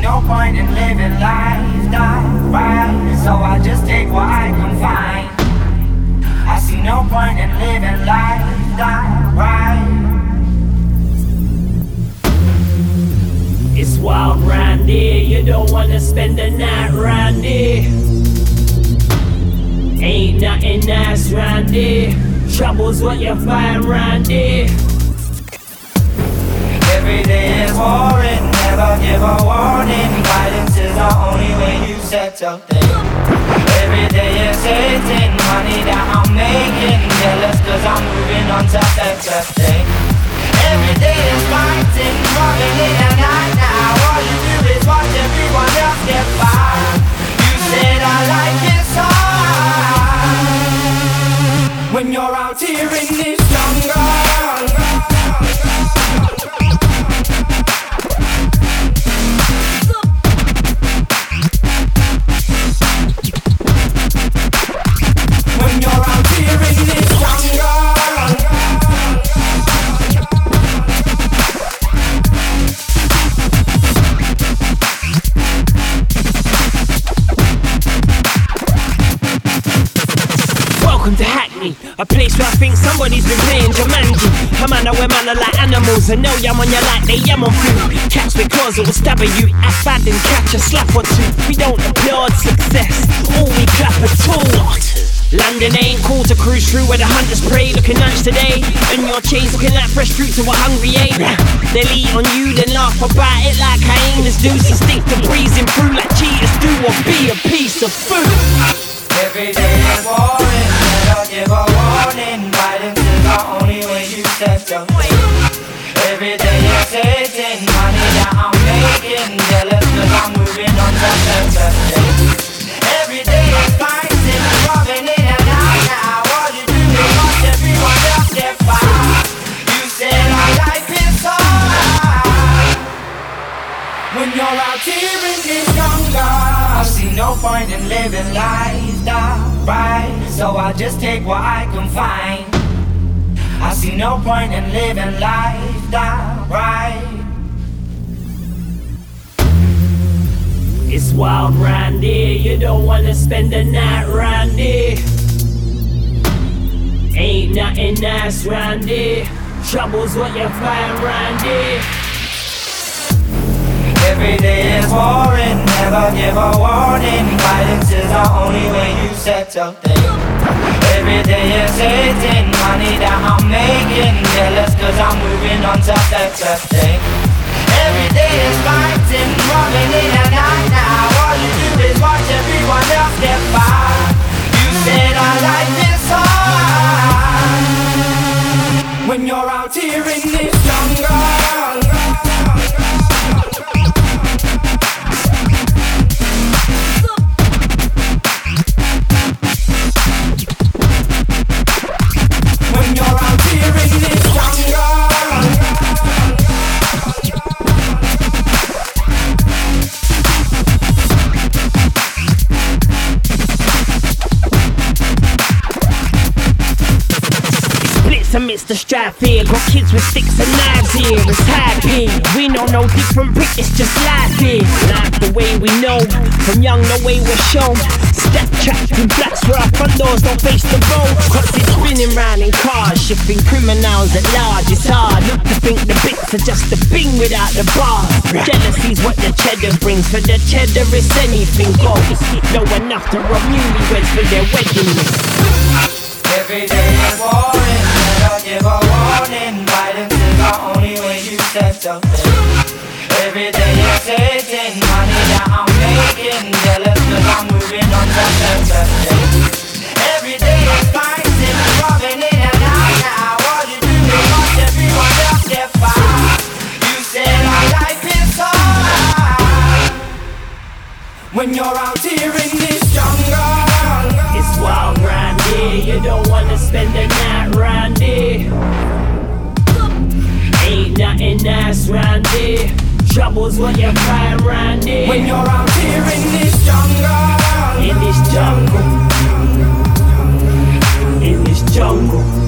no point in living life that right, so I just take what I can find. I see no point in living life that right. It's wild round here, you don't wanna spend the night round here. Ain't nothing nice round here, trouble's what you find round here. Every day is boring, never give a warning. Violence is the only way you settle things. Every day is hating, money that I'm making. Jealous cause I'm moving on to better things. Every day is fighting, running in and out now. All you do is watch everyone else get by. You said I like it hard when you're out here in this jungle. When you're out here in this jungle. Welcome to Hackney, a place where I think somebody's been playing Jumanji. A man where man are like animals, and no yam on your like they yam on food. Cats with claws that will stab at you, act bad and catch a slap or two. We don't applaud success, all we clap at all. London ain't cool to cruise through where the hunters prey, looking nice today, and your chains looking like fresh fruit to a hungry ape. They'll eat on you, then laugh about it like hyenas do. So stick to breezing through like cheaters do, or be a piece of food. Every day is boring, never give a warning. Violence is the only way you settle things. Every day is hating, money that I'm making. Jealous cause I'm moving on to better things. Every day is fighting, rubbing in and out now. All you do is watch everyone else get by. You said our life is hard when you're out here in this jungle. I see no point in living life that right, so I just take what I can find. I see no point in living life that right. It's wild round here, you don't wanna spend the night round here. Ain't nothing nice round here, trouble's what you find round here. Every day is boring, never give a warning. Violence is the only way you settle things. Every day is hating, money that I'm making. Jealous cause I'm moving on to better things. Every day is fighting, running in and out now. All you do is watch everyone else get by. You said our life is hard when you're out here in this jungle. When you're out here in this jungle. Amidst the strife here, got kids with sticks and knives here. It's happy, we know no different brick, it's just life here. Life the way we know, from young the way we're shown. Step trapped in flats where our front doors don't face the road. Cause it's spinning round in cars, shipping criminals at large. It's hard not to think the bits are just a thing without the bar. Jealousy's what the cheddar brings, for the cheddar is anything goes. Know enough to rob newlyweds for their wedding list. Every day is boring, never give a warning. Violence is the only way you settle things. Every day is hating, money that I'm making. Jealous cause I'm moving on to better things. Every day is fighting, rubbing in and out now. All you do is watch everyone else get by. You said our life is hard when you're out here in this jungle. It's wild round here, you don't wanna spend the night round here. Ain't nothing nice round here, trouble's what you find round here. When you're out here in this jungle. In this jungle. In this jungle.